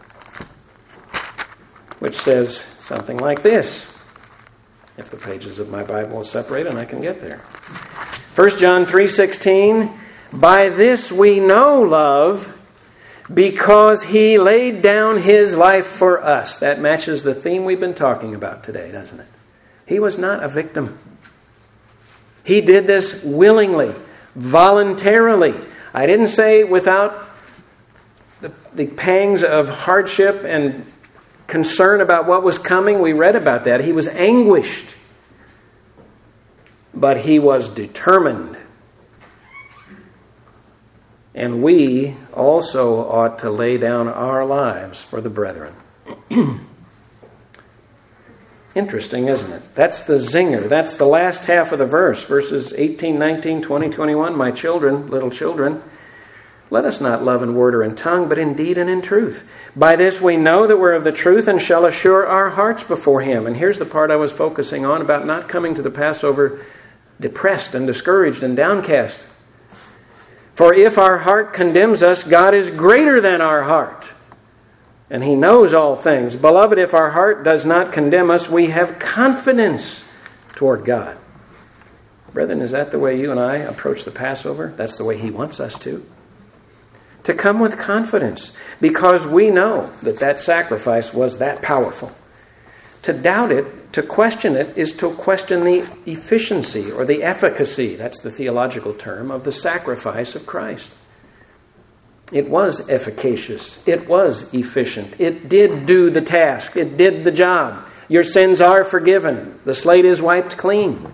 which says something like this. If the pages of my Bible will separate and I can get there. First John three sixteen, by this we know love, because he laid down his life for us. That matches the theme we've been talking about today, doesn't it? He was not a victim. He did this willingly, voluntarily. I didn't say without the, the pangs of hardship and concern about what was coming. We read about that. He was anguished. But he was determined. And we also ought to lay down our lives for the brethren. Interesting, isn't it? That's the zinger. That's the last half of the verse. Verses eighteen, nineteen, twenty, twenty-one. My children, little children, let us not love in word or in tongue, but in deed and in truth. By this we know that we're of the truth and shall assure our hearts before him. And here's the part I was focusing on about not coming to the Passover depressed and discouraged and downcast. For if our heart condemns us, God is greater than our heart, and he knows all things. Beloved, if our heart does not condemn us, we have confidence toward God. Brethren, is that the way you and I approach the Passover? That's the way he wants us to. To come with confidence, because we know that that sacrifice was that powerful. To doubt it, to question it, is to question the efficiency or the efficacy, that's the theological term, of the sacrifice of Christ. It was efficacious. It was efficient. It did do the task. It did the job. Your sins are forgiven. The slate is wiped clean.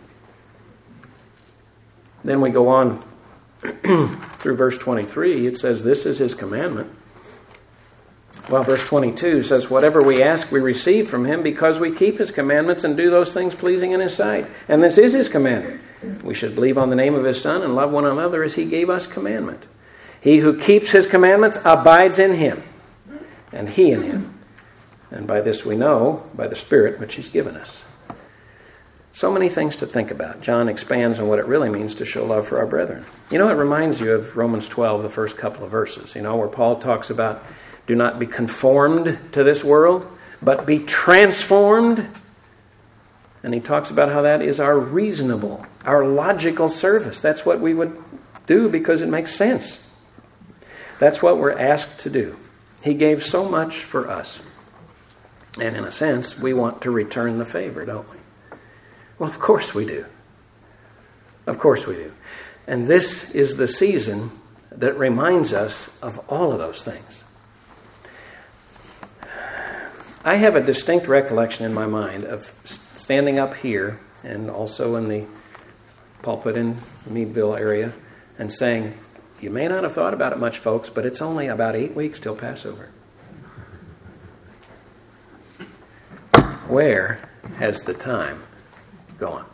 Then we go on through verse twenty-three. It says, this is his commandment. Well, verse twenty-two says, whatever we ask, we receive from him because we keep his commandments and do those things pleasing in his sight. And this is his commandment. We should believe on the name of his Son and love one another as he gave us commandment. He who keeps his commandments abides in him, and he in him. And by this we know, by the Spirit which he's given us. So many things to think about. John expands on what it really means to show love for our brethren. You know, it reminds you of Romans twelve, the first couple of verses, you know, where Paul talks about, do not be conformed to this world, but be transformed. And he talks about how that is our reasonable, our logical service. That's what we would do because it makes sense. That's what we're asked to do. He gave so much for us. And in a sense, we want to return the favor, don't we? Well, of course we do. Of course we do. And this is the season that reminds us of all of those things. I have a distinct recollection in my mind of standing up here and also in the pulpit in the Meadville area and saying, you may not have thought about it much, folks, but it's only about eight weeks till Passover. Where has the time gone?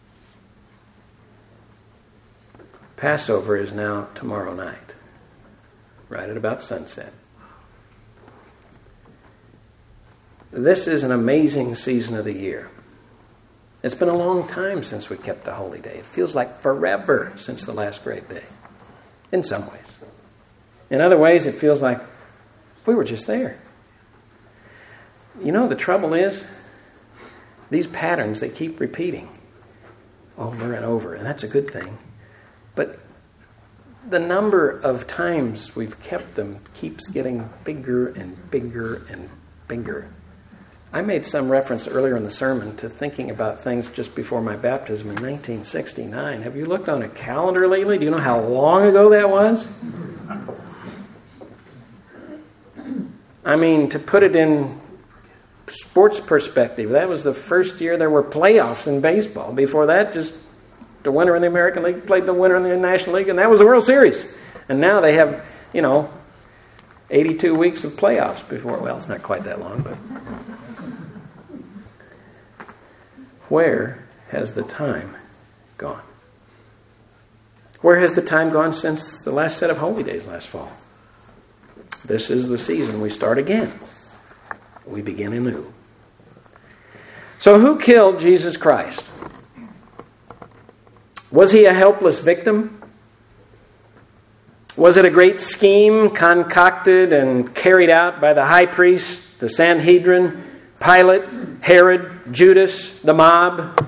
Passover is now tomorrow night, right at about sunset. This is an amazing season of the year. It's been a long time since we kept a holy day. It feels like forever since the last great day, in some ways. In other ways, it feels like we were just there. You know, the trouble is, these patterns, they keep repeating over and over, and that's a good thing. But the number of times we've kept them keeps getting bigger and bigger and bigger. I made some reference earlier in the sermon to thinking about things just before my baptism in nineteen sixty-nine. Have you looked on a calendar lately? Do you know how long ago that was? I mean, to put it in sports perspective, that was the first year there were playoffs in baseball. Before that, just the winner in the American League played the winner in the National League, and that was the World Series. And now they have, you know, eighty-two weeks of playoffs before. Well, it's not quite that long, but where has the time gone? Where has the time gone since the last set of holy days last fall? This is the season we start again. We begin anew. So who killed Jesus Christ? Was he a helpless victim? Was it a great scheme concocted and carried out by the high priest, the Sanhedrin, Pilate, Herod, Judas, the mob?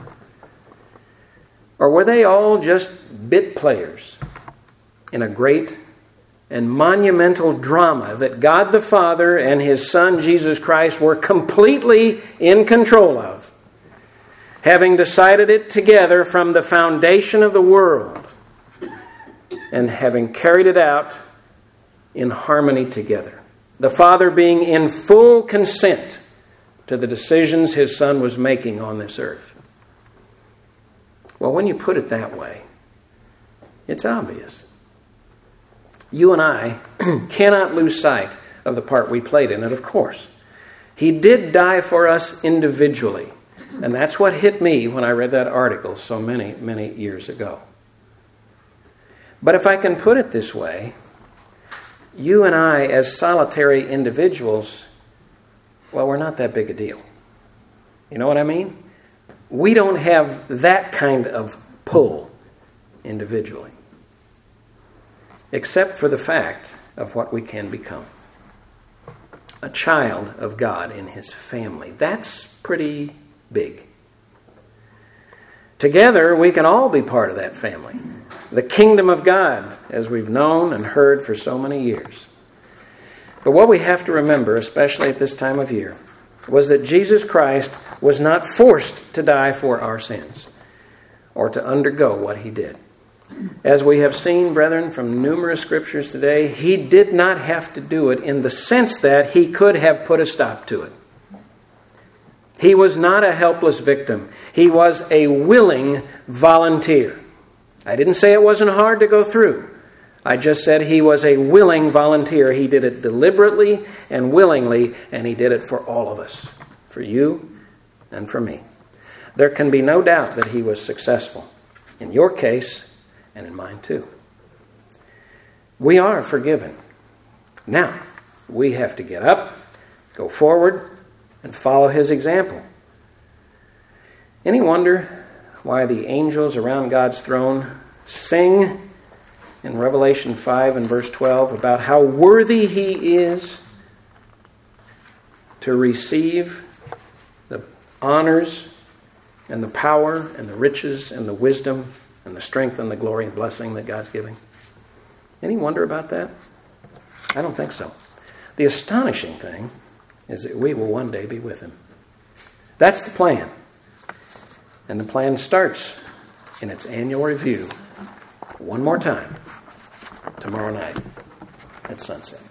Or were they all just bit players in a great and monumental drama that God the Father and his Son Jesus Christ were completely in control of, having decided it together from the foundation of the world and having carried it out in harmony together? The Father being in full consent to the decisions his Son was making on this earth. Well, when you put it that way, it's obvious. You and I cannot lose sight of the part we played in it, of course. He did die for us individually. And that's what hit me when I read that article so many, many years ago. But if I can put it this way, you and I as solitary individuals, well, we're not that big a deal. You know what I mean? We don't have that kind of pull individually, except for the fact of what we can become. A child of God in his family. That's pretty big. Together, we can all be part of that family. The kingdom of God, as we've known and heard for so many years. But what we have to remember, especially at this time of year, was that Jesus Christ was not forced to die for our sins or to undergo what he did. As we have seen, brethren, from numerous scriptures today, he did not have to do it in the sense that he could have put a stop to it. He was not a helpless victim. He was a willing volunteer. I didn't say it wasn't hard to go through. I just said he was a willing volunteer. He did it deliberately and willingly, and he did it for all of us, for you and for me. There can be no doubt that he was successful in your case and in mine too. We are forgiven. Now, we have to get up, go forward, and follow his example. Any wonder why the angels around God's throne sing in Revelation five and verse twelve about how worthy he is to receive the honors and the power and the riches and the wisdom and the strength and the glory and blessing that God's giving? Any wonder about that? I don't think so. The astonishing thing is that we will one day be with him. That's the plan. And the plan starts in its annual review one more time tomorrow night at sunset.